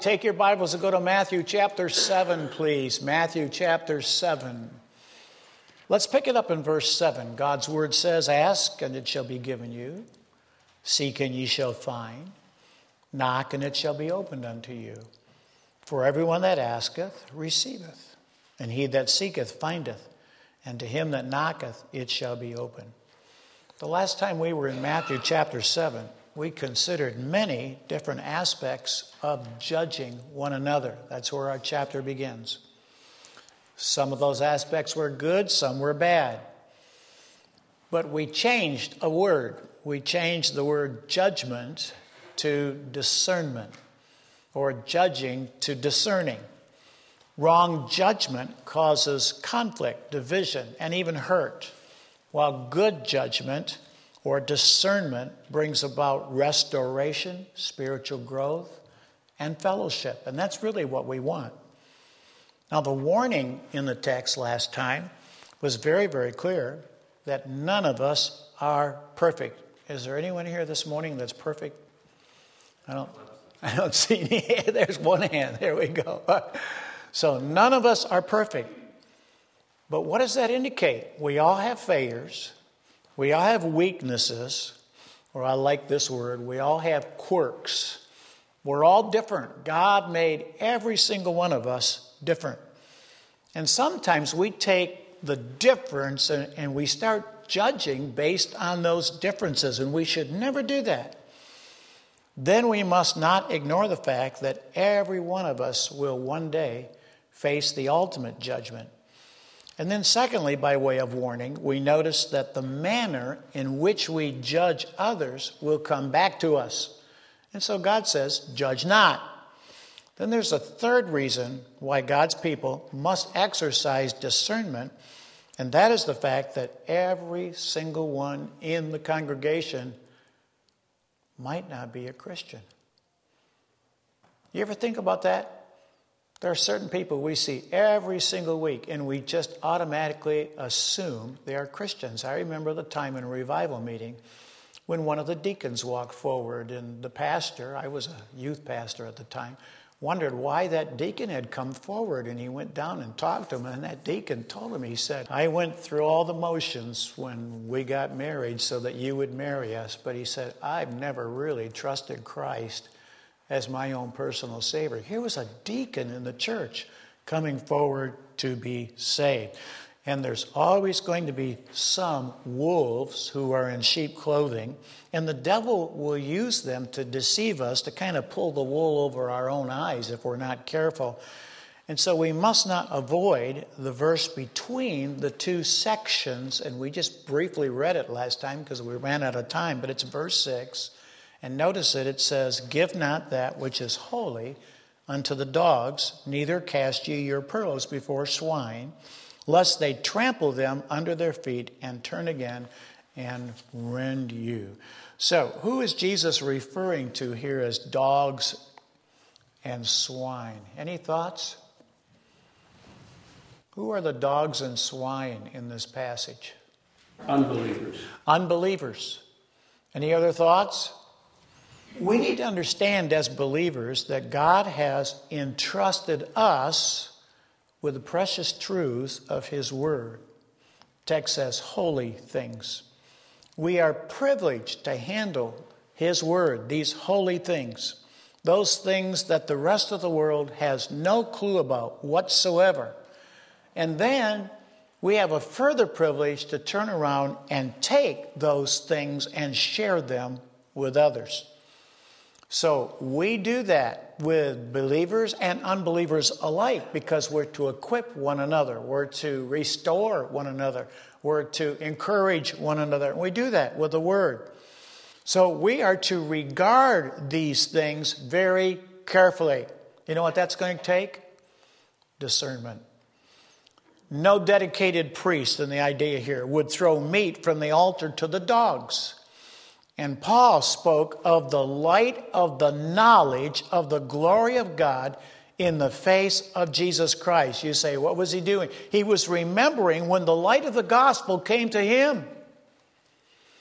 take your Bibles and go to Matthew chapter 7, please. Matthew chapter 7. Let's pick it up in verse 7. God's word says, "Ask, and it shall be given you. Seek, and ye shall find. Knock, and it shall be opened unto you. For everyone that asketh receiveth, and he that seeketh findeth, and to him that knocketh it shall be opened." The last time we were in Matthew chapter 7, we considered many different aspects of judging one another. That's where our chapter begins. Some of those aspects were good, some were bad. But we changed a word. We changed the word judgment to discernment, or judging to discerning. Wrong judgment causes conflict, division, and even hurt, while good judgment or discernment brings about restoration, spiritual growth, and fellowship. And that's really what we want. Now, the warning in the text last time was very, very clear that none of us are perfect. Is there anyone here this morning that's perfect? I don't see any. There's one hand. There we go. So none of us are perfect. But what does that indicate? We all have failures. We all have weaknesses, or I like this word, we all have quirks. We're all different. God made every single one of us different. And sometimes we take the difference and we start judging based on those differences, and we should never do that. Then we must not ignore the fact that every one of us will one day face the ultimate judgment. And then secondly, by way of warning, we notice that the manner in which we judge others will come back to us. And so God says, judge not. Then there's a third reason why God's people must exercise discernment, and that is the fact that every single one in the congregation might not be a Christian. You ever think about that? There are certain people we see every single week, and we just automatically assume they are Christians. I remember the time in a revival meeting when one of the deacons walked forward, and the pastor, I was a youth pastor at the time, wondered why that deacon had come forward, and he went down and talked to him, and that deacon told him, he said, "I went through all the motions when we got married so that you would marry us, but," he said, "I've never really trusted Christ as my own personal Savior." Here was a deacon in the church coming forward to be saved. And there's always going to be some wolves who are in sheep clothing, and the devil will use them to deceive us, to kind of pull the wool over our own eyes if we're not careful. And so we must not avoid the verse between the two sections, and we just briefly read it last time because we ran out of time, but it's verse 6. And notice it says, "Give not that which is holy unto the dogs, neither cast ye your pearls before swine, lest they trample them under their feet and turn again and rend you." So, who is Jesus referring to here as dogs and swine? Any thoughts? Who are the dogs and swine in this passage? Unbelievers. Unbelievers. Any other thoughts? We need to understand as believers that God has entrusted us with the precious truths of His Word. The text says holy things. We are privileged to handle His Word, these holy things, those things that the rest of the world has no clue about whatsoever. And then we have a further privilege to turn around and take those things and share them with others. So we do that with believers and unbelievers alike because we're to equip one another. We're to restore one another. We're to encourage one another. And we do that with the Word. So we are to regard these things very carefully. You know what that's going to take? Discernment. No dedicated priest, in the idea here, would throw meat from the altar to the dogs. And Paul spoke of the light of the knowledge of the glory of God in the face of Jesus Christ. You say, what was he doing? He was remembering when the light of the gospel came to him.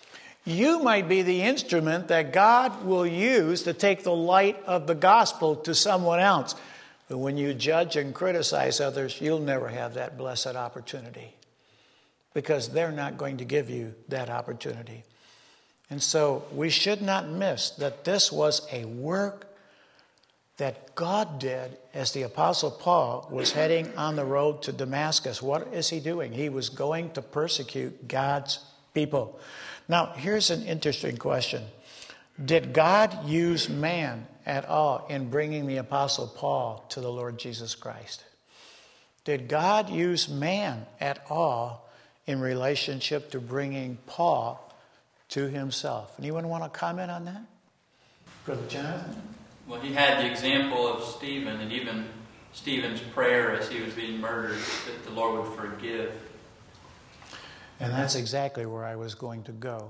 You might be the instrument that God will use to take the light of the gospel to someone else. But when you judge and criticize others, you'll never have that blessed opportunity, because they're not going to give you that opportunity. And so we should not miss that this was a work that God did as the Apostle Paul was heading on the road to Damascus. What is he doing? He was going to persecute God's people. Now, here's an interesting question. Did God use man at all in bringing the Apostle Paul to the Lord Jesus Christ? Did God use man at all in relationship to bringing Paul to himself? Anyone want to comment on that? Brother Jonathan? Well, he had the example of Stephen, and even Stephen's prayer as he was being murdered, that the Lord would forgive. And that's exactly where I was going to go.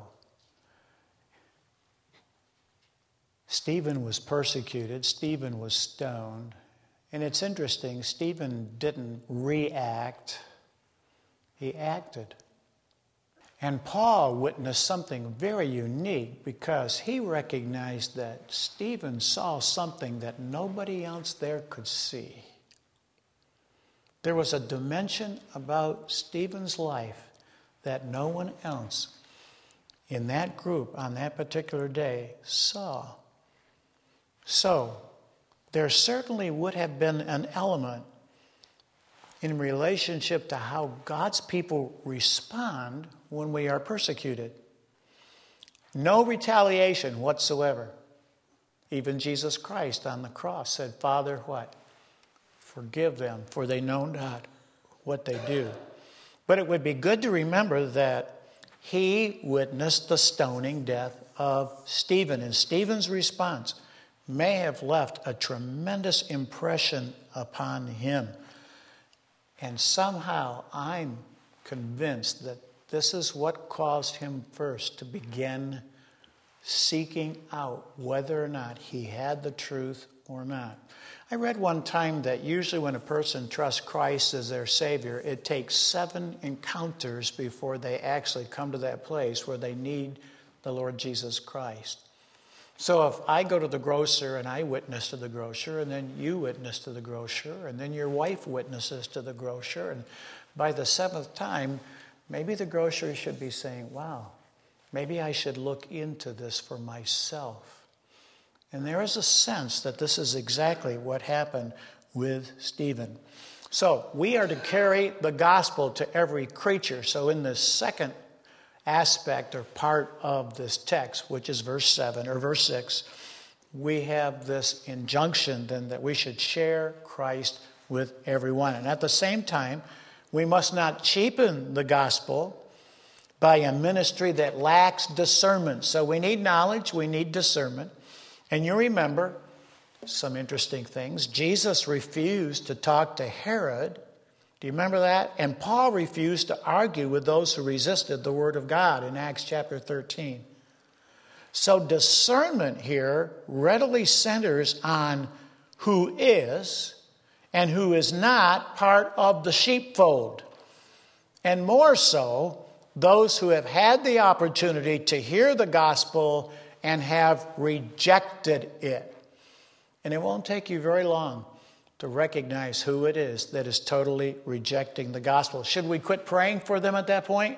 Stephen was persecuted. Stephen was stoned. And it's interesting, Stephen didn't react. He acted. And Paul witnessed something very unique because he recognized that Stephen saw something that nobody else there could see. There was a dimension about Stephen's life that no one else in that group on that particular day saw. So, there certainly would have been an element in relationship to how God's people respond when we are persecuted. No retaliation whatsoever. Even Jesus Christ on the cross said, Father, what? Forgive them, for they know not what they do. But it would be good to remember that he witnessed the stoning death of Stephen. And Stephen's response may have left a tremendous impression upon him. And somehow I'm convinced that this is what caused him first to begin seeking out whether or not he had the truth or not. I read one time that usually when a person trusts Christ as their Savior, it takes 7 encounters before they actually come to that place where they need the Lord Jesus Christ. So if I go to the grocer and I witness to the grocer, and then you witness to the grocer, and then your wife witnesses to the grocer, and by the 7th time, maybe the grocer should be saying, wow, maybe I should look into this for myself. And there is a sense that this is exactly what happened with Stephen. So we are to carry the gospel to every creature. So in this second aspect or part of this text, which is verse 7 or verse 6, we have this injunction then that we should share Christ with everyone. And at the same time, we must not cheapen the gospel by a ministry that lacks discernment. So we need knowledge, we need discernment. And you remember some interesting things. Jesus refused to talk to Herod. Do you remember that? And Paul refused to argue with those who resisted the word of God in Acts chapter 13. So discernment here readily centers on who is and who is not part of the sheepfold. And more so, those who have had the opportunity to hear the gospel and have rejected it. And it won't take you very long to recognize who it is that is totally rejecting the gospel. Should we quit praying for them at that point?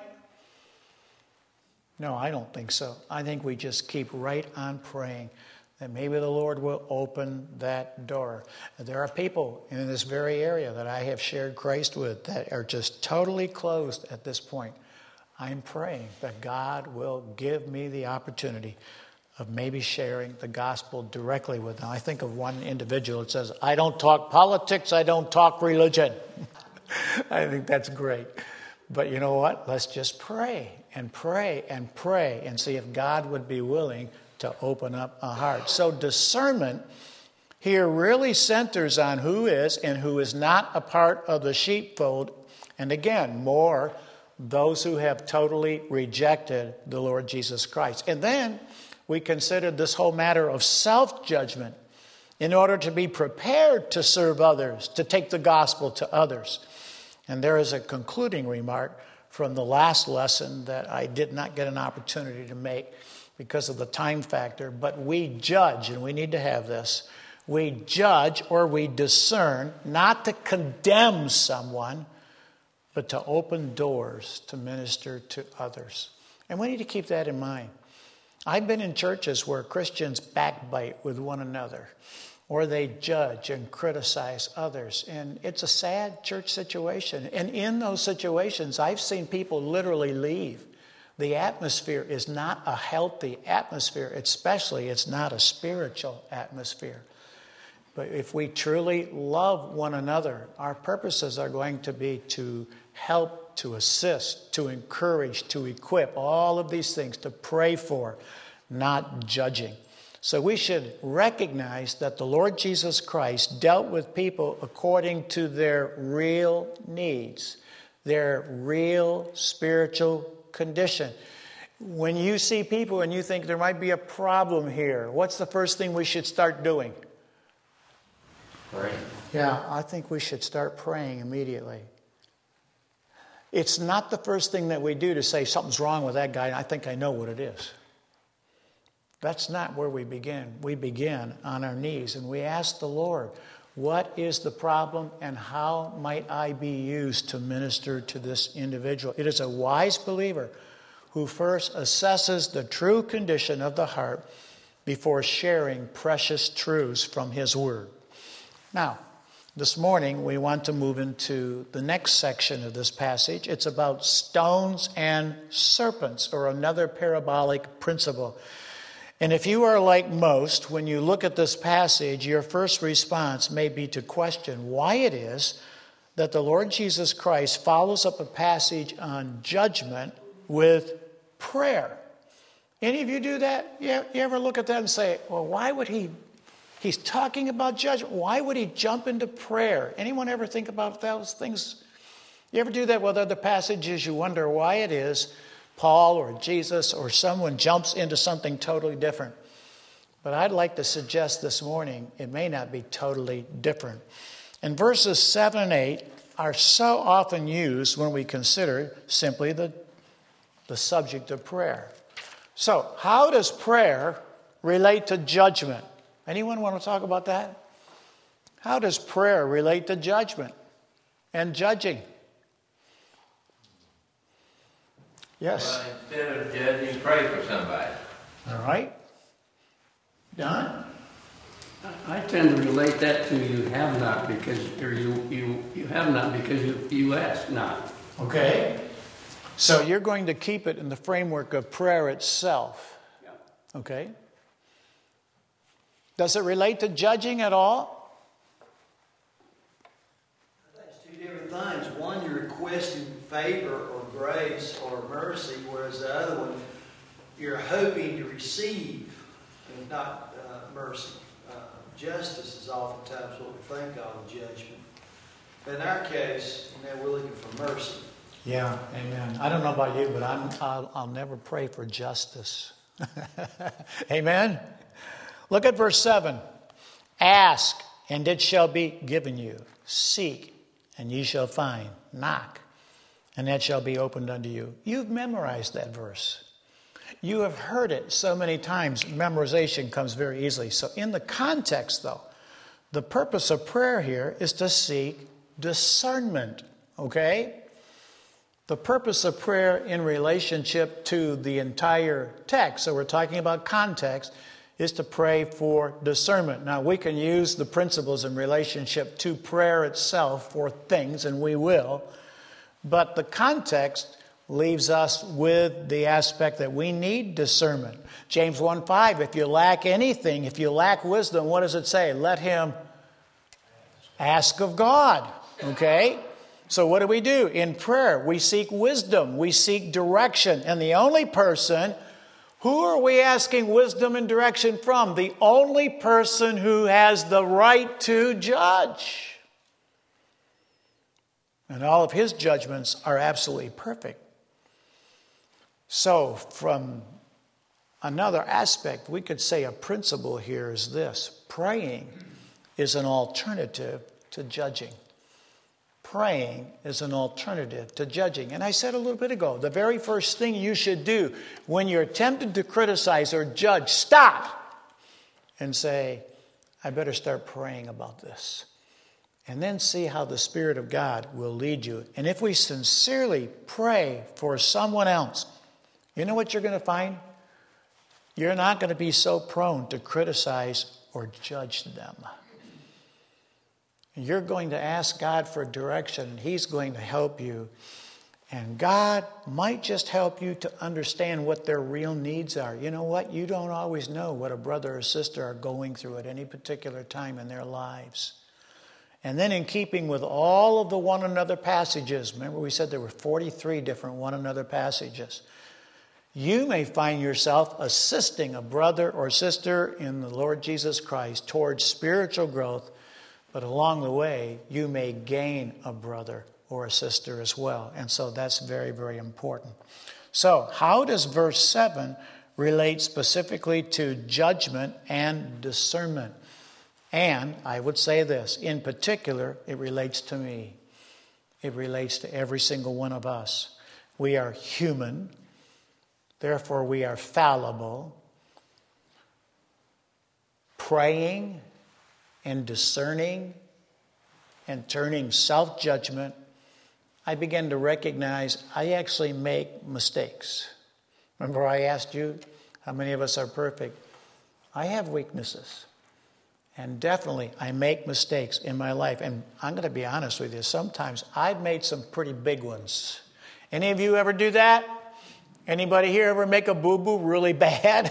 No, I don't think so. I think we just keep right on praying that maybe the Lord will open that door. There are people in this very area that I have shared Christ with that are just totally closed at this point. I'm praying that God will give me the opportunity of maybe sharing the gospel directly with them. I think of one individual that says, I don't talk politics, I don't talk religion. I think that's great. But you know what? Let's just pray and pray and pray and see if God would be willing to open up a heart. So discernment here really centers on who is and who is not a part of the sheepfold. And again, more those who have totally rejected the Lord Jesus Christ. And then we considered this whole matter of self-judgment in order to be prepared to serve others, to take the gospel to others. And there is a concluding remark from the last lesson that I did not get an opportunity to make because of the time factor. But we judge, and we need to have this. We judge or we discern, not to condemn someone, but to open doors to minister to others. And we need to keep that in mind. I've been in churches where Christians backbite with one another, or they judge and criticize others. And it's a sad church situation. And in those situations, I've seen people literally leave. The atmosphere is not a healthy atmosphere, especially it's not a spiritual atmosphere. But if we truly love one another, our purposes are going to be to help, to assist, to encourage, to equip, all of these things, to pray for, not judging. So we should recognize that the Lord Jesus Christ dealt with people according to their real needs, their real spiritual condition. When you see people and you think there might be a problem here, what's the first thing we should start doing? Pray. Yeah, I think we should start praying immediately. It's not the first thing that we do to say something's wrong with that guy, I think I know what it is. That's not where we begin. We begin on our knees and we ask the Lord, what is the problem and how might I be used to minister to this individual? It is a wise believer who first assesses the true condition of the heart before sharing precious truths from his word. Now, this morning we want to move into the next section of this passage. It's about stones and serpents, or another parabolic principle. And if you are like most, when you look at this passage, your first response may be to question why it is that the Lord Jesus Christ follows up a passage on judgment with prayer. Any of you do that? You ever look at that and say, well, why would he's talking about judgment. Why would he jump into prayer? Anyone ever think about those things? You ever do that with other passages? You wonder why it is Paul or Jesus or someone jumps into something totally different. But I'd like to suggest this morning it may not be totally different. And verses 7 and 8 are so often used when we consider simply the subject of prayer. So, how does prayer relate to judgment? Anyone want to talk about that? How does prayer relate to judgment and judging? Yes. Well, instead of judging, pray for somebody. All right. Don? I tend to relate that to you have not because, or you have not because you ask not. Okay. So you're going to keep it in the framework of prayer itself. Yeah. Okay. Does it relate to judging at all? I think it's two different things. One, you're requesting favor or grace or mercy, whereas the other one, you're hoping to receive, and not mercy. Justice is oftentimes what we think of as judgment. But in our case, we're looking for mercy. Yeah, amen. I don't know about you, but I'll never pray for justice. Amen? Look at verse 7. Ask, and it shall be given you. Seek, and ye shall find. Knock, and that shall be opened unto you. You've memorized that verse. You have heard it so many times. Memorization comes very easily. So in the context, though, the purpose of prayer here is to seek discernment. Okay? The purpose of prayer in relationship to the entire text, so we're talking about context, is to pray for discernment. Now, we can use the principles in relationship to prayer itself for things, and we will, but the context leaves us with the aspect that we need discernment. James 1:5, if you lack anything, if you lack wisdom, what does it say? Let him ask of God, okay? So what do? In prayer, we seek wisdom, we seek direction, and the only person, who are we asking wisdom and direction from? The only person who has the right to judge. And all of his judgments are absolutely perfect. So from another aspect, we could say a principle here is this. Praying is an alternative to judging. praying is an alternative to judging. And I said a little bit ago, the very first thing you should do when you're tempted to criticize or judge, stop and say, I better start praying about this. And then see how the Spirit of God will lead you. And if we sincerely pray for someone else, you know what you're going to find? You're not going to be so prone to criticize or judge them. You're going to ask God for direction, and He's going to help you. And God might just help you to understand what their real needs are. You know what? You don't always know what a brother or sister are going through at any particular time in their lives. And then in keeping with all of the one another passages, remember we said there were 43 different one another passages. You may find yourself assisting a brother or sister in the Lord Jesus Christ towards spiritual growth, but along the way, you may gain a brother or a sister as well. And so that's very, very important. So how does verse 7 relate specifically to judgment and discernment? And I would say this, in particular, it relates to me. It relates to every single one of us. We are human. Therefore, we are fallible. Praying and discerning and turning self-judgment, I began to recognize I actually make mistakes. Remember I asked you how many of us are perfect? I have weaknesses. And definitely I make mistakes in my life. And I'm going to be honest with you, sometimes I've made some pretty big ones. Any of you ever do that? Anybody here ever make a boo-boo really bad?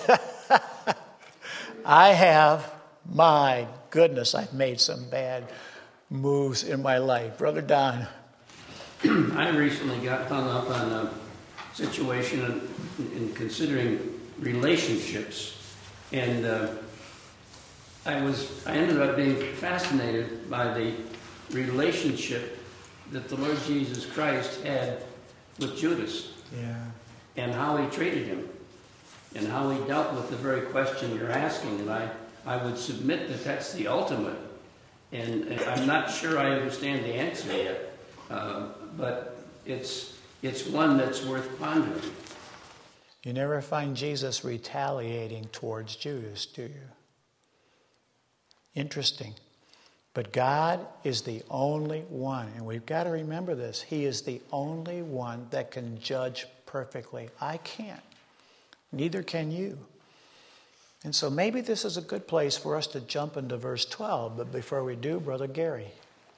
I have. My goodness, I've made some bad moves in my life. Brother Don. I recently got hung up on a situation in considering relationships. And I ended up being fascinated by the relationship that the Lord Jesus Christ had with Judas. Yeah. And how he treated him. And how he dealt with the very question you're asking. And I would submit that that's the ultimate. And I'm not sure I understand the answer yet. But it's one that's worth pondering. You never find Jesus retaliating towards Judas, do you? Interesting. But God is the only one, and we've got to remember this. He is the only one that can judge perfectly. I can't. Neither can you. And so maybe this is a good place for us to jump into verse 12. But before we do, Brother Gary.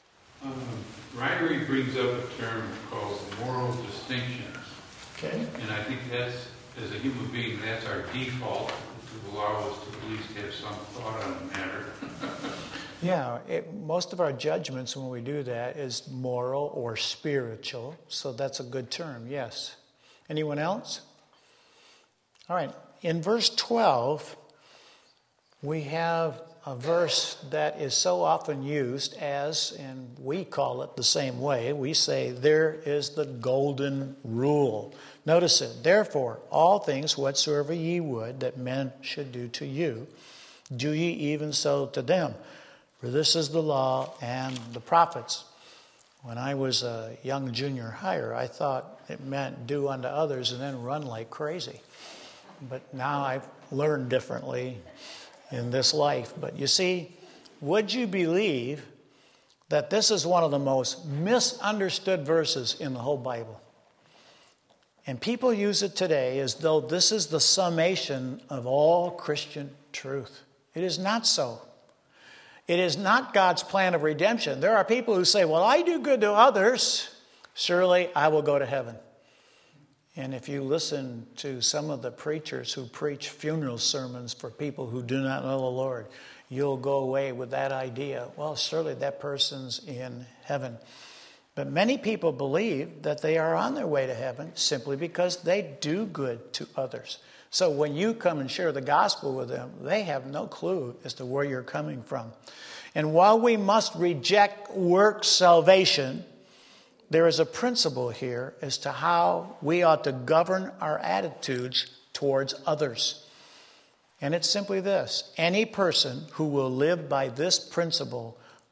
Ryrie brings up a term called moral distinctions. Okay. And I think that's, as a human being, that's our default to allow us to at least have some thought on the matter. Yeah, most of our judgments when we do that is moral or spiritual. So that's a good term, yes. Anyone else? All right. In verse 12, we have a verse that is so often used as, and we call it the same way, we say, there is the golden rule. Notice it. Therefore, all things whatsoever ye would that men should do to you, do ye even so to them. For this is the law and the prophets. When I was a young junior higher, I thought it meant do unto others and then run like crazy. But now I've learned differently in this life. But you see, would you believe that this is one of the most misunderstood verses in the whole Bible? And people use it today as though this is the summation of all Christian truth. It is not so. It is not God's plan of redemption. There are people who say, well, I do good to others, surely I will go to heaven. And if you listen to some of the preachers who preach funeral sermons for people who do not know the Lord, you'll go away with that idea. Well, surely that person's in heaven. But many people believe that they are on their way to heaven simply because they do good to others. So when you come and share the gospel with them, they have no clue as to where you're coming from. And while we must reject works salvation, there is a principle here as to how we ought to govern our attitudes towards others. And it's simply this. Any person who will live by this principle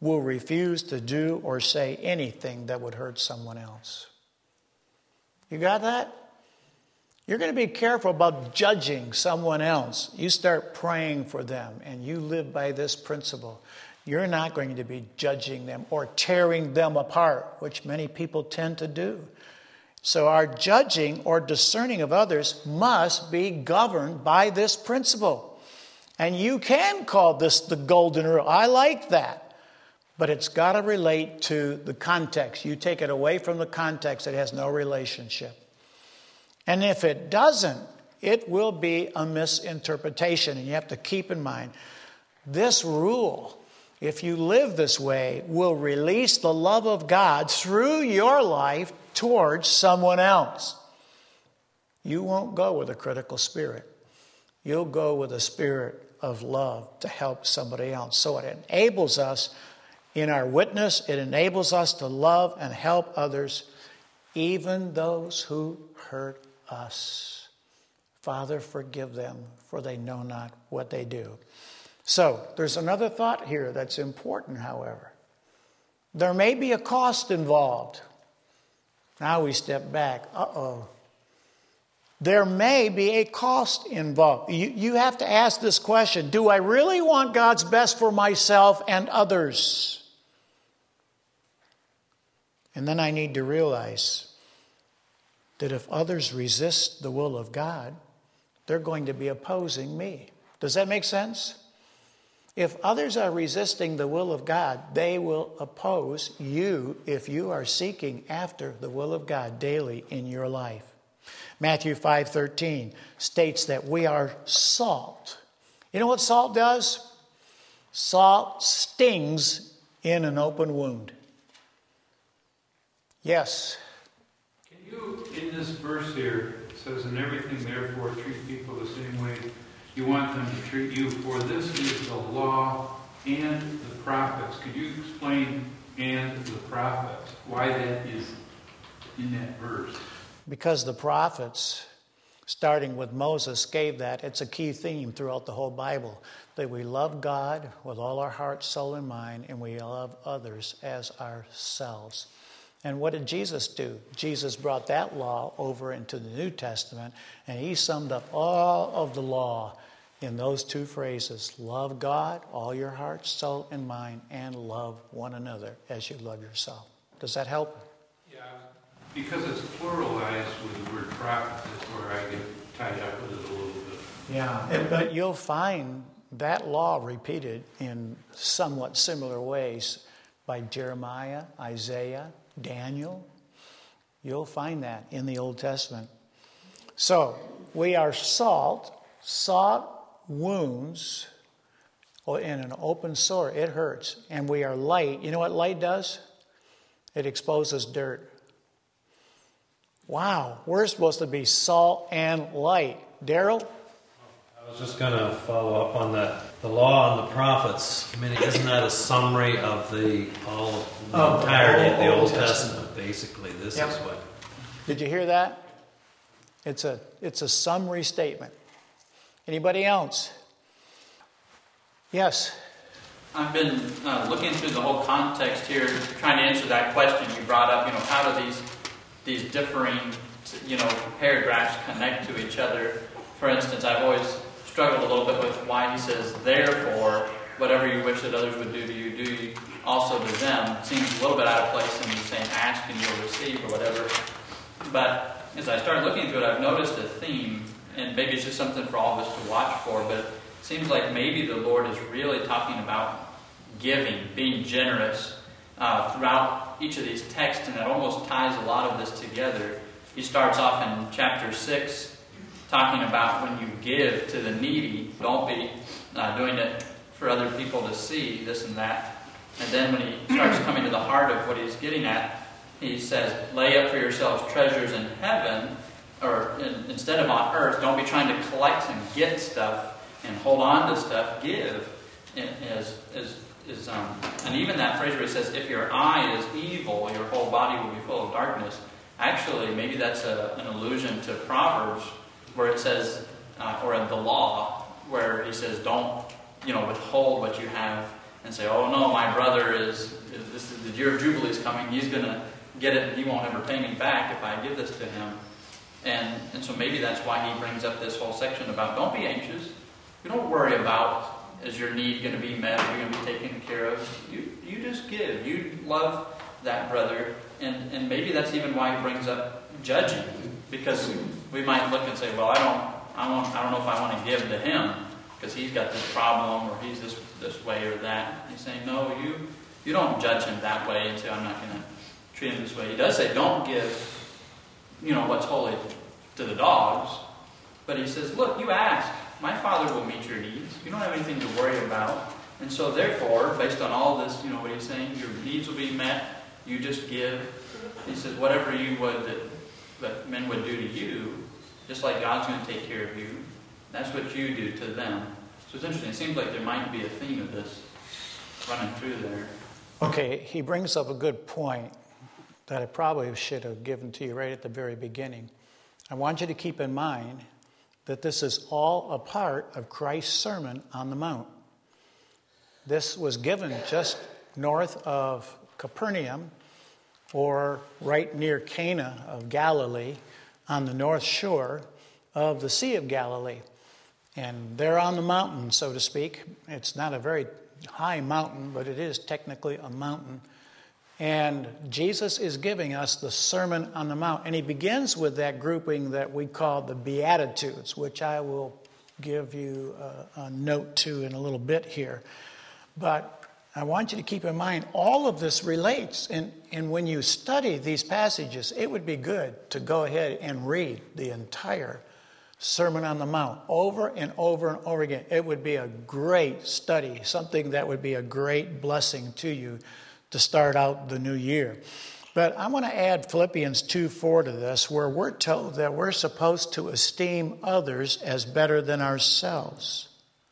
will refuse to do or say anything that would hurt someone else. You got that? You're going to be careful about judging someone else. You start praying for them and you live by this principle. You're not going to be judging them or tearing them apart, which many people tend to do. So our judging or discerning of others must be governed by this principle. And you can call this the golden rule. I like that. But it's got to relate to the context. You take it away from the context, it has no relationship. And if it doesn't, it will be a misinterpretation. And you have to keep in mind, this rule, if you live this way, will release the love of God through your life towards someone else. You won't go with a critical spirit. You'll go with a spirit of love to help somebody else. So it enables us in our witness, it enables us to love and help others, even those who hurt us. Father, forgive them, for they know not what they do. So, there's another thought here that's important, however. There may be a cost involved. Now we step back. There may be a cost involved. You have to ask this question: do I really want God's best for myself and others? And then I need to realize that if others resist the will of God, they're going to be opposing me. Does that make sense? If others are resisting the will of God, they will oppose you if you are seeking after the will of God daily in your life. Matthew 5:13 states that we are salt. You know what salt does? Salt stings in an open wound. Yes. Can you, in this verse here, it says, in everything therefore treat people the same way you want them to treat you, for this is the law and the prophets. Could you explain and the prophets, why that is in that verse? Because the prophets, starting with Moses, gave that. It's a key theme throughout the whole Bible, that we love God with all our heart, soul, and mind, and we love others as ourselves. And what did Jesus do? Jesus brought that law over into the New Testament, and he summed up all of the law in those two phrases: love God, all your heart, soul, and mind, and love one another as you love yourself. Does that help? Yeah, because it's pluralized with the word prophet, that's where I get tied up with it a little bit. Yeah, but you'll find that law repeated in somewhat similar ways by Jeremiah, Isaiah, Daniel. You'll find that in the Old Testament. So, we are salt. Salt wounds. In an open sore, it hurts. And we are light. You know what light does? It exposes dirt. Wow, we're supposed to be salt and light. Daryl? I was just going to follow up on that. The law and the prophets, I mean, isn't that a summary of the entirety of the Old Testament, basically? This is what... Did you hear that? It's a summary statement. Anybody else? Yes? I've been looking through the whole context here, trying to answer that question you brought up. How do these differing, paragraphs connect to each other? For instance, I've always struggled a little bit with why he says, therefore, whatever you wish that others would do to you, do you also to them. It seems a little bit out of place in saying ask and you'll receive or whatever. But as I started looking into it, I've noticed a theme, and maybe it's just something for all of us to watch for, but it seems like maybe the Lord is really talking about giving, being generous throughout each of these texts, and that almost ties a lot of this together. He starts off in chapter 6 talking about when you give to the needy, don't be doing it for other people to see, this and that. And then when he starts coming to the heart of what he's getting at, he says, lay up for yourselves treasures in heaven, or instead of on earth. Don't be trying to collect and get stuff and hold on to stuff. Give. And even that phrase where he says, if your eye is evil, your whole body will be full of darkness. Actually, maybe that's an allusion to Proverbs, where it says, or in the law, where he says, don't, withhold what you have and say, oh no, my brother the year of Jubilee is coming, he's going to get it and he won't ever pay me back if I give this to him. And so maybe that's why he brings up this whole section about don't be anxious. You don't worry about is your need going to be met, are you going to be taken care of. You just give. You love that brother. And maybe that's even why he brings up judging. Because we might look and say, well, I don't know if I want to give to him because he's got this problem or he's this way or that. He's saying, no, you don't judge him that way and say, I'm not going to treat him this way. He does say, don't give, what's holy to the dogs. But he says, look, you ask. My Father will meet your needs. You don't have anything to worry about. And so therefore, based on all this, what he's saying, your needs will be met. You just give. He says, whatever you would that men would do to you, just like God's going to take care of you, that's what you do to them. So it's interesting. It seems like there might be a theme of this running through there. Okay, he brings up a good point that I probably should have given to you right at the very beginning. I want you to keep in mind that this is all a part of Christ's Sermon on the Mount. This was given just north of Capernaum, or right near Cana of Galilee, on the north shore of the Sea of Galilee. And they're on the mountain, so to speak. It's not a very high mountain, but it is technically a mountain. And Jesus is giving us the Sermon on the Mount. And he begins with that grouping that we call the Beatitudes, which I will give you a note to in a little bit here. But I want you to keep in mind, all of this relates. And when you study these passages, it would be good to go ahead and read the entire Sermon on the Mount over and over and over again. It would be a great study, something that would be a great blessing to you to start out the new year. But I want to add Philippians 2:4 to this, where we're told that we're supposed to esteem others as better than ourselves.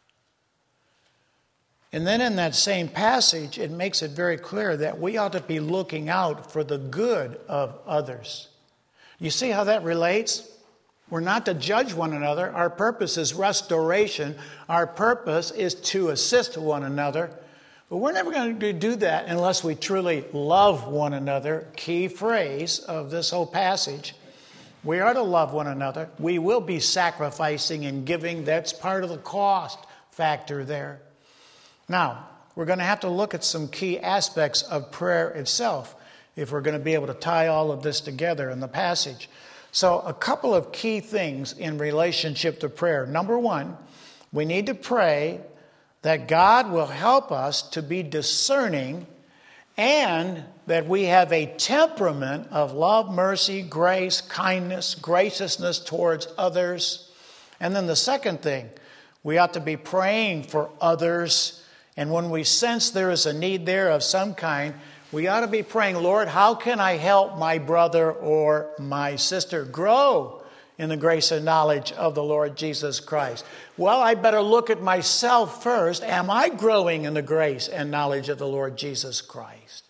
And then in that same passage, it makes it very clear that we ought to be looking out for the good of others. You see how that relates? We're not to judge one another. Our purpose is restoration. Our purpose is to assist one another. But we're never going to do that unless we truly love one another. Key phrase of this whole passage. We are to love one another. We will be sacrificing and giving. That's part of the cost factor there. Now, we're going to have to look at some key aspects of prayer itself if we're going to be able to tie all of this together in the passage. So a couple of key things in relationship to prayer. Number one, we need to pray that God will help us to be discerning and that we have a temperament of love, mercy, grace, kindness, graciousness towards others. And then the second thing, we ought to be praying for others. And when we sense there is a need there of some kind, we ought to be praying, Lord, how can I help my brother or my sister grow in the grace and knowledge of the Lord Jesus Christ? Well, I better look at myself first. Am I growing in the grace and knowledge of the Lord Jesus Christ?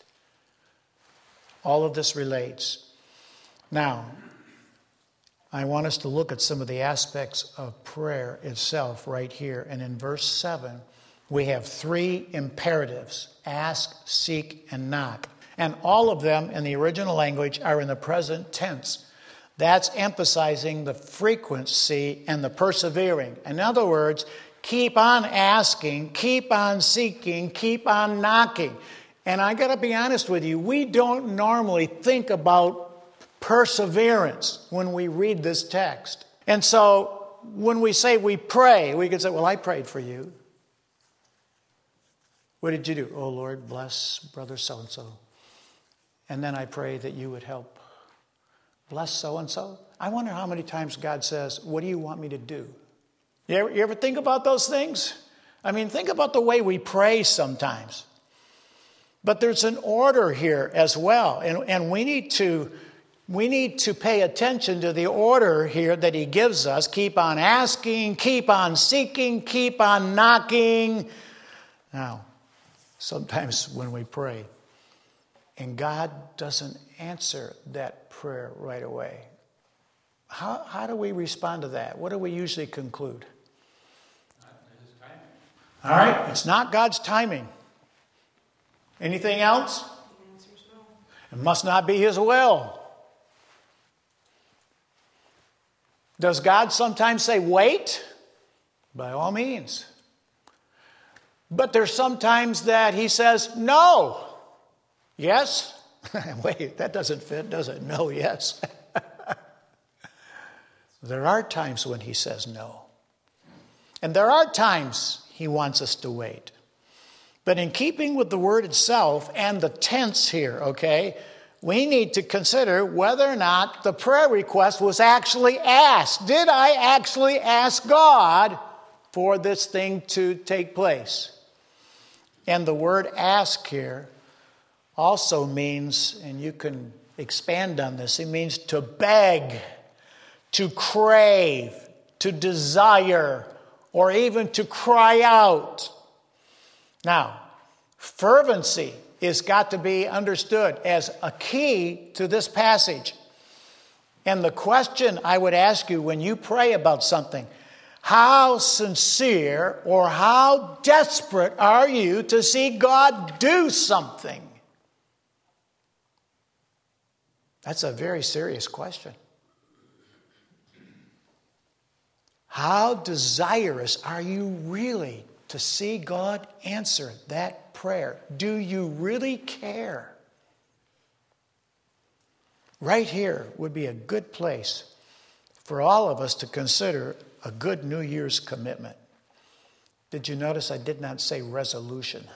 All of this relates. Now, I want us to look at some of the aspects of prayer itself right here. And in verse 7, we have 3 imperatives: ask, seek, and knock. And all of them in the original language are in the present tense. That's emphasizing the frequency and the persevering. In other words, keep on asking, keep on seeking, keep on knocking. And I got to be honest with you, we don't normally think about perseverance when we read this text. And so when we say we pray, we can say, well, I prayed for you. What did you do? Oh, Lord, bless brother so-and-so. And then I pray that you would help. Bless so-and-so. I wonder how many times God says, what do you want me to do? You ever think about those things? I mean, think about the way we pray sometimes. But there's an order here as well. And we need to pay attention to the order here that he gives us. Keep on asking, keep on seeking, keep on knocking. Now, sometimes when we pray, and God doesn't answer that prayer right away, how do we respond to that? What do we usually conclude? His timing. All right, it's not God's timing. Anything else? It must not be his will. Does God sometimes say, wait? By all means. But there's sometimes that he says, no. Yes? Wait, that doesn't fit, does it? No, yes. There are times when he says no. And there are times he wants us to wait. But in keeping with the word itself and the tense here, okay, we need to consider whether or not the prayer request was actually asked. Did I actually ask God for this thing to take place? And the word ask here also means, and you can expand on this, it means to beg, to crave, to desire, or even to cry out. Now, fervency has got to be understood as a key to this passage. And the question I would ask you when you pray about something, how sincere or how desperate are you to see God do something? That's a very serious question. How desirous are you really to see God answer that prayer? Do you really care? Right here would be a good place for all of us to consider a good New Year's commitment. Did you notice I did not say resolution?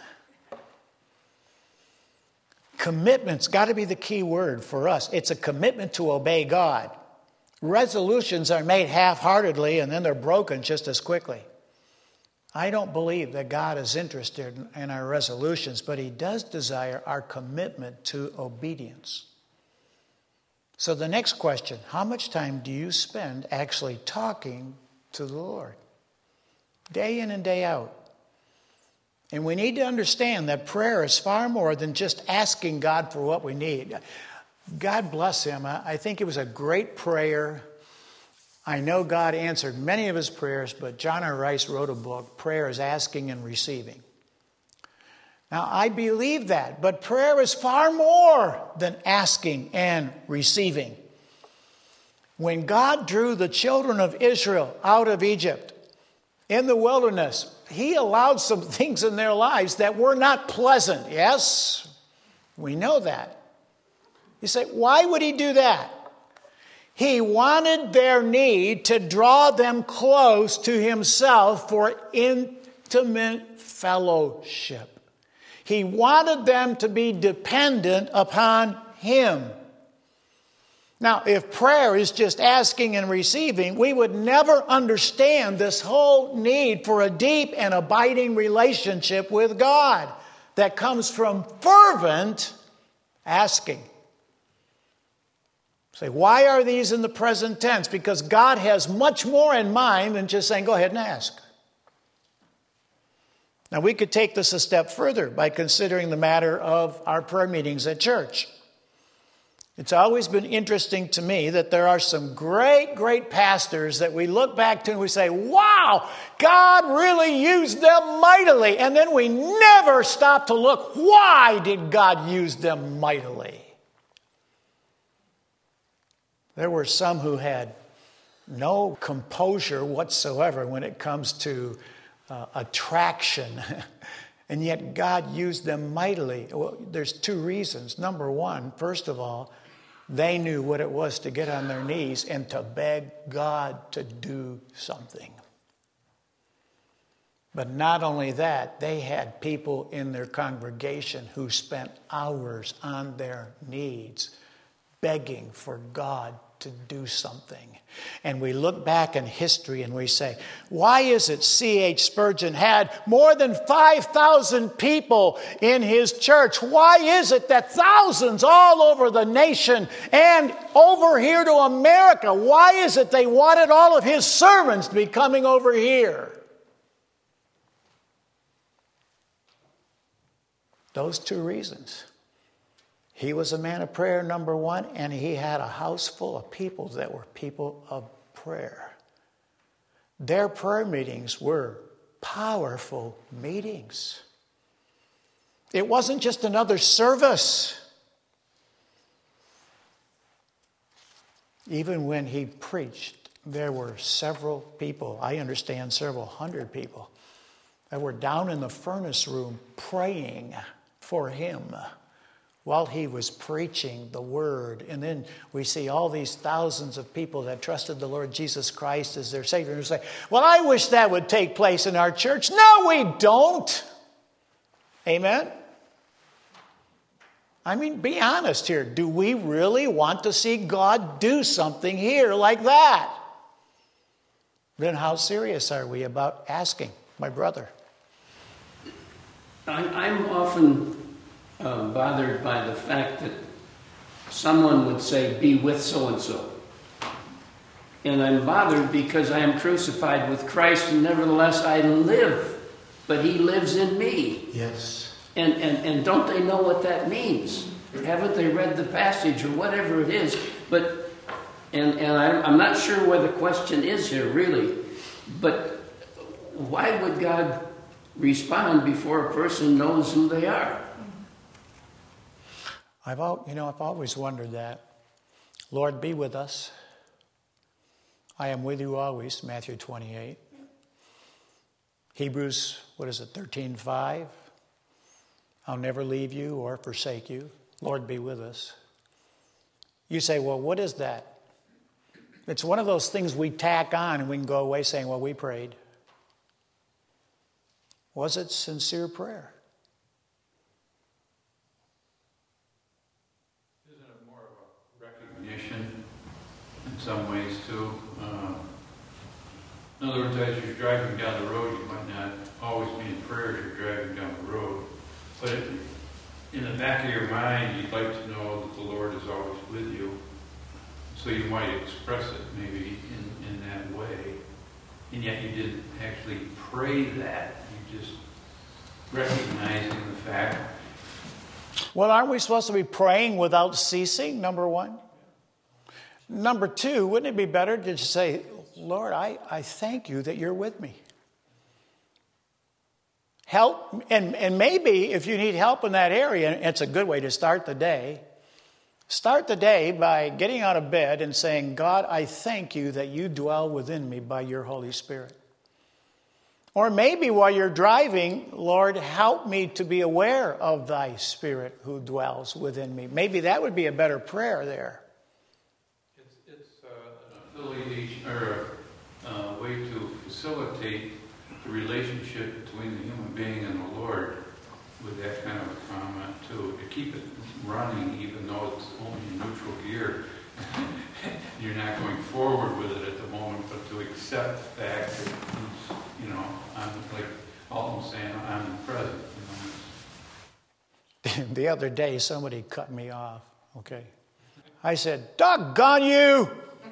Commitment's got to be the key word for us. It's a commitment to obey God. Resolutions are made half-heartedly and then they're broken just as quickly. I don't believe that God is interested in our resolutions, but he does desire our commitment to obedience. So the next question, how much time do you spend actually talking to the Lord? Day in and day out. And we need to understand that prayer is far more than just asking God for what we need. God bless him. I think it was a great prayer. I know God answered many of his prayers, but John R. Rice wrote a book, Prayer is Asking and Receiving. Now, I believe that, but prayer is far more than asking and receiving. When God drew the children of Israel out of Egypt in the wilderness, he allowed some things in their lives that were not pleasant. Yes, we know that. You say, why would he do that? He wanted their need to draw them close to himself for intimate fellowship. He wanted them to be dependent upon him. Now, if prayer is just asking and receiving, we would never understand this whole need for a deep and abiding relationship with God that comes from fervent asking. Say, why are these in the present tense? Because God has much more in mind than just saying, go ahead and ask. Now, we could take this a step further by considering the matter of our prayer meetings at church. It's always been interesting to me that there are some great, great pastors that we look back to and we say, wow, God really used them mightily. And then we never stop to look, why did God use them mightily? There were some who had no composure whatsoever when it comes to attraction. And yet God used them mightily. Well, there's two reasons. Number one, first of all, they knew what it was to get on their knees and to beg God to do something. But not only that, they had people in their congregation who spent hours on their knees begging for God to do something. And we look back in history and we say, why is it C.H. Spurgeon had more than 5,000 people in his church? Why is it that thousands all over the nation and over here to America, why is it they wanted all of his sermons to be coming over here? Those two reasons. He was a man of prayer, number one, and he had a house full of people that were people of prayer. Their prayer meetings were powerful meetings. It wasn't just another service. Even when he preached, there were several people, I understand several hundred people, that were down in the furnace room praying for him while he was preaching the word. And then we see all these thousands of people that trusted the Lord Jesus Christ as their Savior and say, well, I wish that would take place in our church. No, we don't. Amen? I mean, be honest here. Do we really want to see God do something here like that? Then how serious are we about asking, my brother? I'm often bothered by the fact that someone would say, be with so-and-so. And I'm bothered because I am crucified with Christ, and nevertheless I live, but he lives in me. Yes. And don't they know what that means? Haven't they read the passage or whatever it is? But I'm not sure where the question is here, really. But why would God respond before a person knows who they are? I've always wondered that. Lord, be with us. I am with you always, Matthew 28. Hebrews, 13:5. I'll never leave you or forsake you. Lord, be with us. You say, well, what is that? It's one of those things we tack on and we can go away saying, well, we prayed. Was it sincere prayer? Isn't it more of a recognition in some ways too? In other words, as you're driving down the road, you might not always be in prayer as you're driving down the road. But in the back of your mind, you'd like to know that the Lord is always with you. So you might express it maybe in that way. And yet you didn't actually pray that. You just recognizing the fact. Well, aren't we supposed to be praying without ceasing, number one? Number two, wouldn't it be better to just say, Lord, I thank you that you're with me. Help, and maybe if you need help in that area, it's a good way to start the day. Start the day by getting out of bed and saying, God, I thank you that you dwell within me by your Holy Spirit. Or maybe while you're driving, Lord, help me to be aware of thy Spirit who dwells within me. Maybe that would be a better prayer there. It's an affiliation or a way to facilitate the relationship between the human being and the Lord with that kind of a comment too. To keep it running even though it's only in neutral gear. You're not going forward with it at the moment, but to accept the fact that he's, I'm like Alton saying, I'm present. The other day somebody cut me off, okay? I said, doggone you!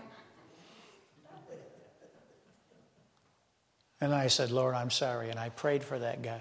And I said, Lord, I'm sorry. And I prayed for that guy.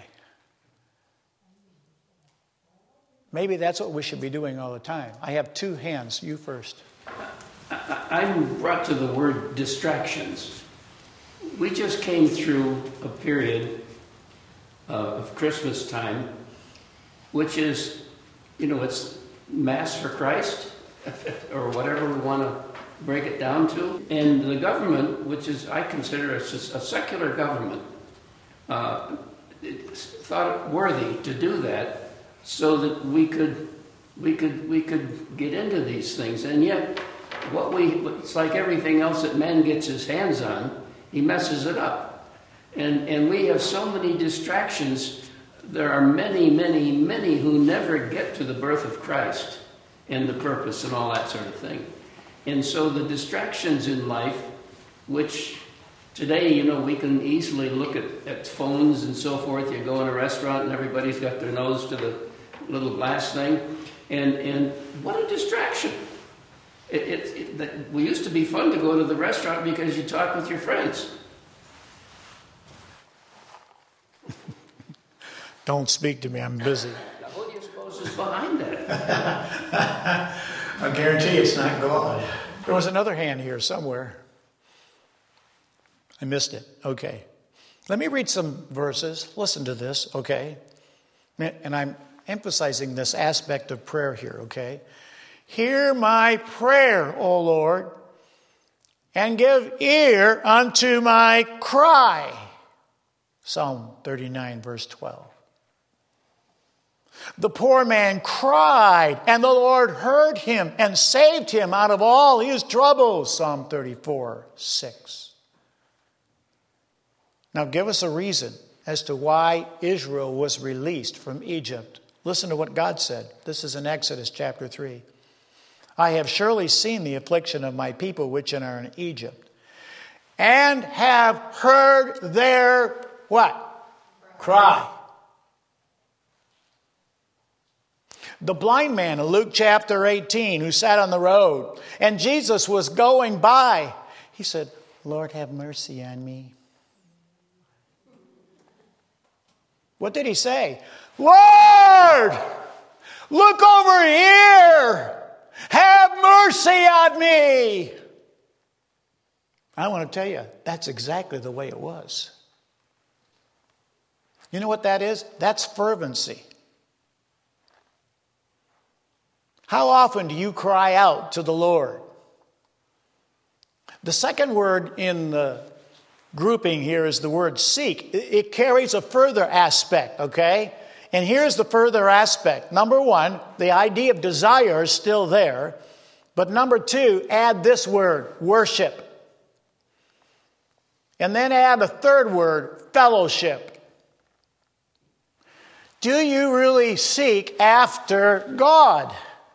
Maybe that's what we should be doing all the time. I have two hands. You first. I'm brought to the word distractions. We just came through a period of Christmas time, which is, it's Mass for Christ, or whatever we want to break it down to. And the government, which is, I consider a secular government, thought it worthy to do that so that we could get into these things. And yet, it's like everything else that man gets his hands on, he messes it up. And we have so many distractions. There are many, many, many who never get to the birth of Christ and the purpose and all that sort of thing. And so the distractions in life, which today, we can easily look at phones and so forth. You go in a restaurant and everybody's got their nose to the little glass thing. And what a distraction. We used to be fun to go to the restaurant because you talk with your friends. Don't speak to me, I'm busy. Now, what do you suppose is behind that? I guarantee it's not God. There was another hand here somewhere. I missed it. Okay. Let me read some verses. Listen to this, okay? And I'm emphasizing this aspect of prayer here, okay? Hear my prayer, O Lord, and give ear unto my cry. Psalm 39, verse 12. The poor man cried, and the Lord heard him and saved him out of all his troubles. Psalm 34, 6. Now give us a reason as to why Israel was released from Egypt. Listen to what God said. This is in Exodus chapter 3. I have surely seen the affliction of my people which are in Egypt, and have heard their what? Cry. The blind man in Luke chapter 18 who sat on the road, and Jesus was going by, he said, Lord, have mercy on me. What did he say? Lord, look over here. Have mercy on me. I want to tell you, that's exactly the way it was. You know what that is? That's fervency. How often do you cry out to the Lord? The second word in the grouping here is the word seek. It carries a further aspect, okay? And here's the further aspect. Number one, the idea of desire is still there. But number two, add this word, worship. And then add a third word, fellowship. Do you really seek after God?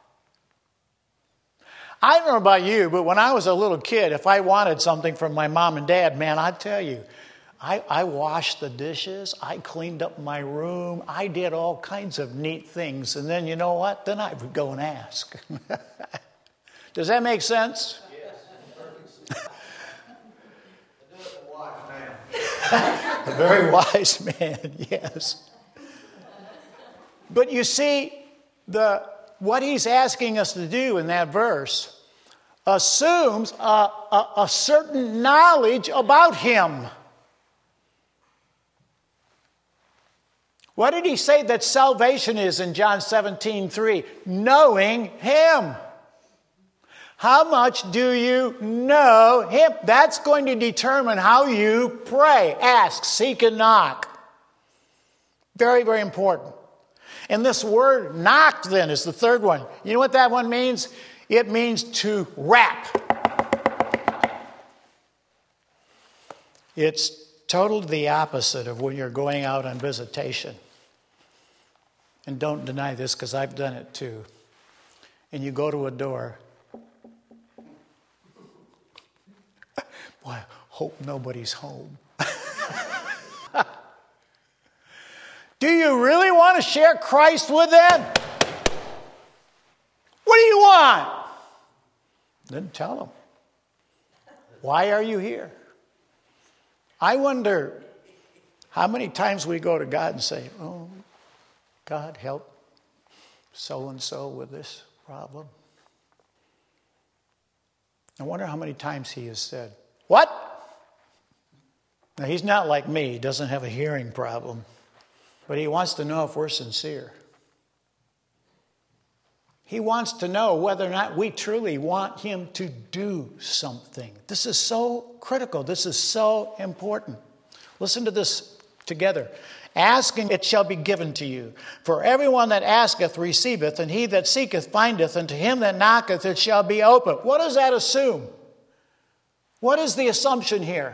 I don't know about you, but when I was a little kid, if I wanted something from my mom and dad, man, I tell you, I washed the dishes, I cleaned up my room, I did all kinds of neat things. And then you know what? Then I would go and ask. Does that make sense? Yes. Wife now. A very wise man, yes. But you see, what he's asking us to do in that verse assumes a certain knowledge about him. What did he say that salvation is in John 17:3? Knowing him. How much do you know him? That's going to determine how you pray, ask, seek, and knock. Very, very important. And this word knock then is the third one. You know what that one means? It means to rap. It's totally the opposite of when you're going out on visitation. And don't deny this because I've done it too. And you go to a door. Boy, I hope nobody's home. Do you really want to share Christ with them? What do you want? Then tell them. Why are you here? I wonder how many times we go to God and say, oh, God, help so-and-so with this problem. I wonder how many times he has said, what? Now, he's not like me. He doesn't have a hearing problem. But he wants to know if we're sincere. He wants to know whether or not we truly want him to do something. This is so critical. This is so important. Listen to this together. Ask and it shall be given to you. For everyone that asketh receiveth, and he that seeketh findeth, and to him that knocketh it shall be open. What does that assume? What is the assumption here?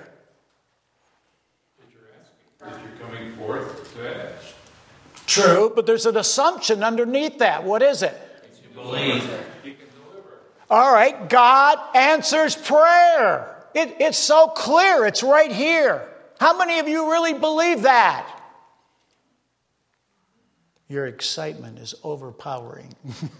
That you're coming forth to ask. True, but there's an assumption underneath that. What is it? You believe. He can deliver. All right, God answers prayer. It's so clear. It's right here. How many of you really believe that? Your excitement is overpowering.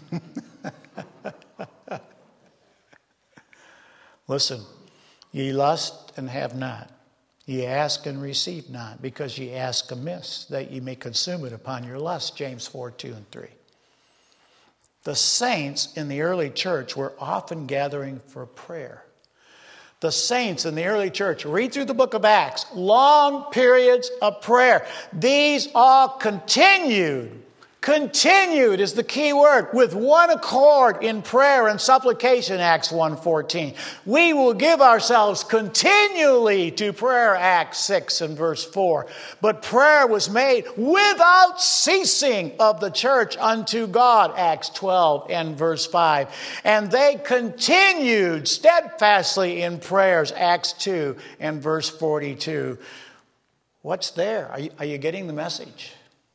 Listen, ye lust and have not. Ye ask and receive not, because ye ask amiss, that ye may consume it upon your lust. James 4:2-3. The saints in the early church were often gathering for prayer. The saints in the early church, read through the book of Acts, long periods of prayer. These all continued Continued is the key word, with one accord in prayer and supplication, Acts 1:14. We will give ourselves continually to prayer, Acts 6 and verse 4. But prayer was made without ceasing of the church unto God, Acts 12 and verse 5. And they continued steadfastly in prayers, Acts 2 and verse 42. What's there? Are you getting the message?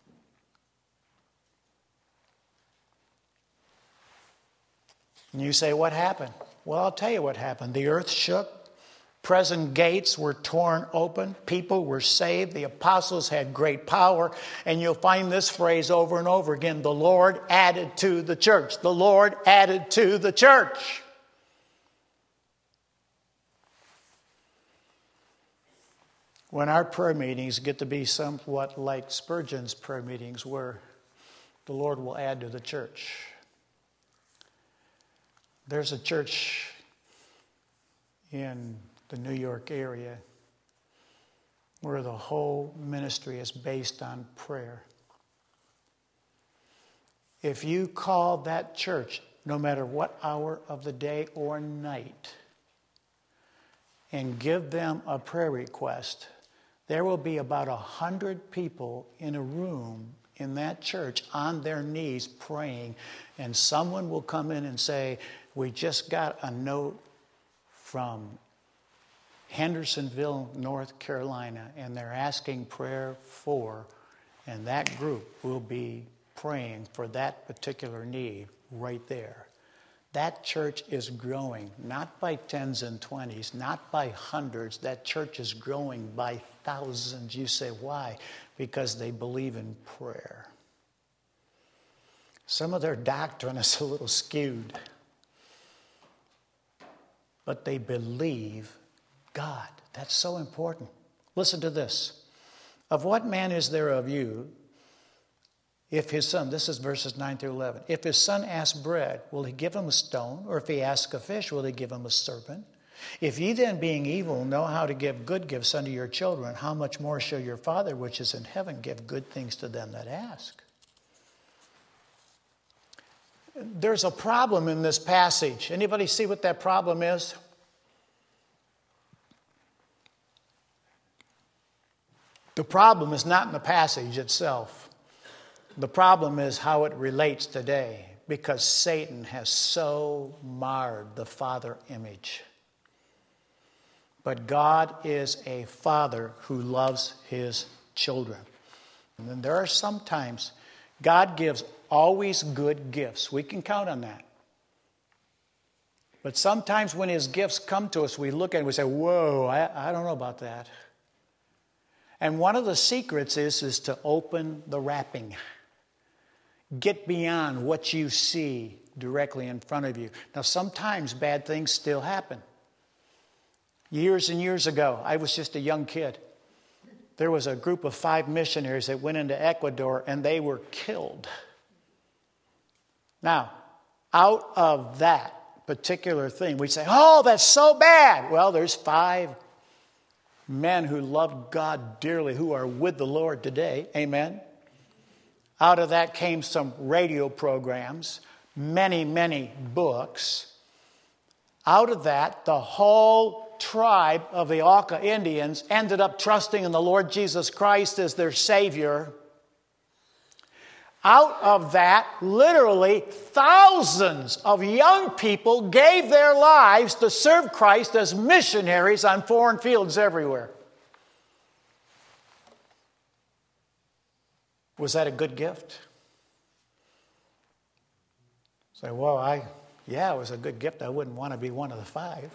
And you say, what happened? Well, I'll tell you what happened. The earth shook. Prison gates were torn open. People were saved. The apostles had great power. And you'll find this phrase over and over again. The Lord added to the church. The Lord added to the church. When our prayer meetings get to be somewhat like Spurgeon's prayer meetings were, the Lord will add to the church. There's a church in the New York area where the whole ministry is based on prayer. If you call that church, no matter what hour of the day or night, and give them a prayer request, there will be about 100 people in a room in that church on their knees praying, and someone will come in and say, we just got a note from Hendersonville, North Carolina, and they're asking prayer for, and that group will be praying for that particular need right there. That church is growing, not by tens and twenties, not by hundreds. That church is growing by thousands. You say, why? Because they believe in prayer. Some of their doctrine is a little skewed, but they believe God. That's so important. Listen to this. Of what man is there of you, if his son, this is verses 9 through 11, if his son asks bread, will he give him a stone? Or if he asks a fish, will he give him a serpent? If ye then, being evil, know how to give good gifts unto your children, how much more shall your Father which is in heaven give good things to them that ask? There's a problem in this passage. Anybody see what that problem is? The problem is not in the passage itself. The problem is how it relates today, because Satan has so marred the Father image. But God is a Father who loves His children. And then there are some times God gives always good gifts. We can count on that. But sometimes when His gifts come to us, we look at it and we say, whoa, I don't know about that. And one of the secrets is to open the wrapping. Get beyond what you see directly in front of you. Now, sometimes bad things still happen. Years and years ago, I was just a young kid. There was a group of 5 missionaries that went into Ecuador, and they were killed. Now, out of that particular thing, we say, oh, that's so bad. Well, there's 5 men who loved God dearly who are with the Lord today. Amen. Out of that came some radio programs, many, many books. Out of that, the whole tribe of the Auca Indians ended up trusting in the Lord Jesus Christ as their Savior. Out of that, literally thousands of young people gave their lives to serve Christ as missionaries on foreign fields everywhere. Was that a good gift? Say, well, it was a good gift. I wouldn't want to be one of the 5.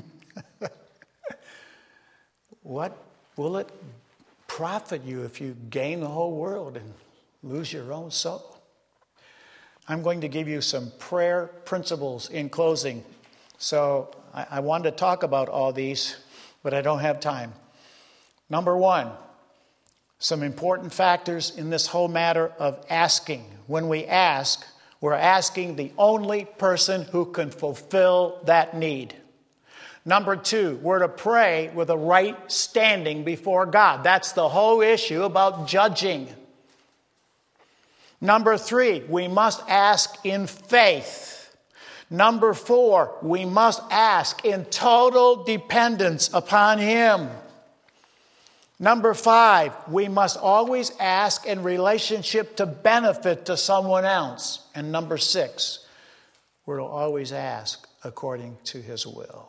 What will it profit you if you gain the whole world and lose your own soul? I'm going to give you some prayer principles in closing. So I wanted to talk about all these, but I don't have time. Number 1, some important factors in this whole matter of asking. When we ask, we're asking the only person who can fulfill that need. Number 2, we're to pray with a right standing before God. That's the whole issue about judging. Number 3, we must ask in faith. Number 4, we must ask in total dependence upon Him. Number 5, we must always ask in relationship to benefit to someone else. And number 6, we're to always ask according to His will.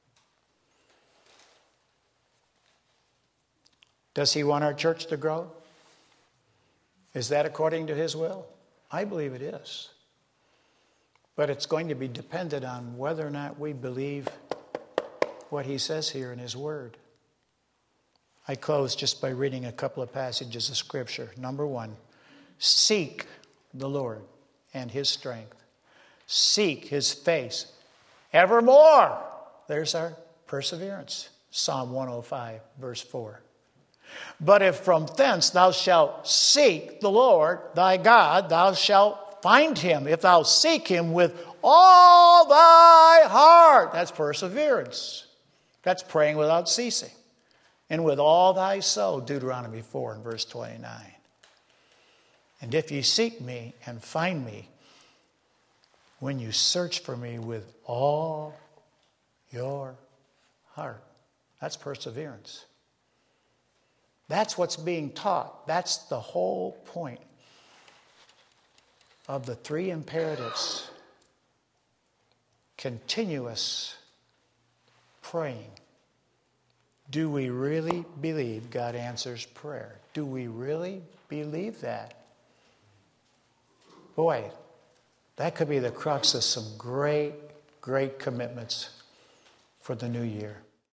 Does He want our church to grow? Is that according to His will? I believe it is. But it's going to be dependent on whether or not we believe what He says here in His Word. I close just by reading a couple of passages of Scripture. Number 1, seek the Lord and His strength. Seek His face evermore. There's our perseverance. Psalm 105, verse 4. But if from thence thou shalt seek the Lord thy God, thou shalt find Him, if thou seek Him with all thy heart. That's perseverance. That's praying without ceasing. And with all thy soul, Deuteronomy 4 and verse 29. And if ye seek me and find me, when you search for me with all your heart. That's perseverance. That's what's being taught. That's the whole point of the 3 imperatives. Continuous praying. Do we really believe God answers prayer? Do we really believe that? Boy, that could be the crux of some great, great commitments for the new year.